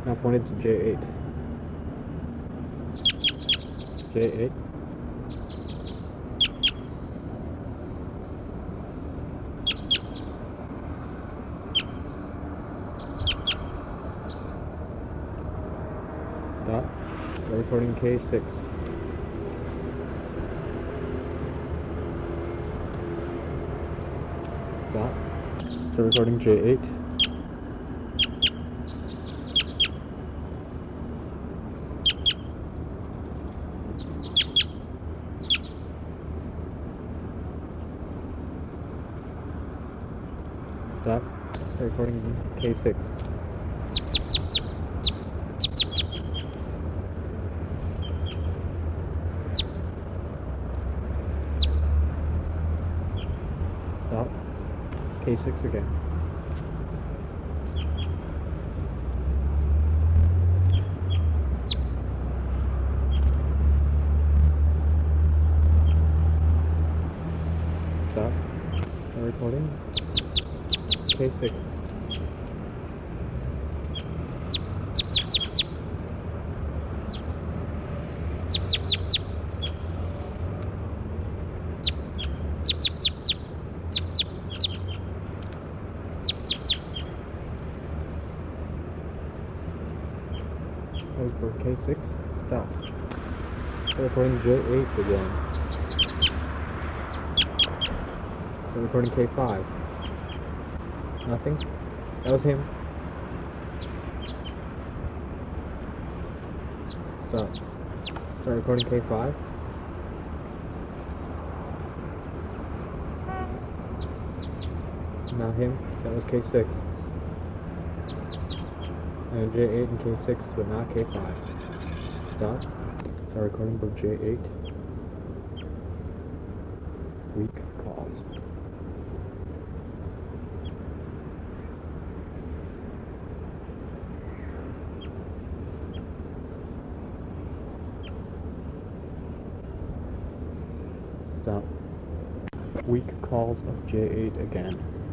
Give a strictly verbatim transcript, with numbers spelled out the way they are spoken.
Now pointed to J eight. J eight. Stop. Start recording K six. Stop. Start recording J eight. Stop. Start recording K six. Stop. K six again. Stop. Start recording K six. Wait for K six. Stop. Start recording J eight again. Start recording K five. Nothing? That was him. Stop. Start recording K five. Now him. That was K six. And J eight and K six, but not K five. Stop. Start recording for J eight. Weak calls. Stop. Weak calls of J eight again.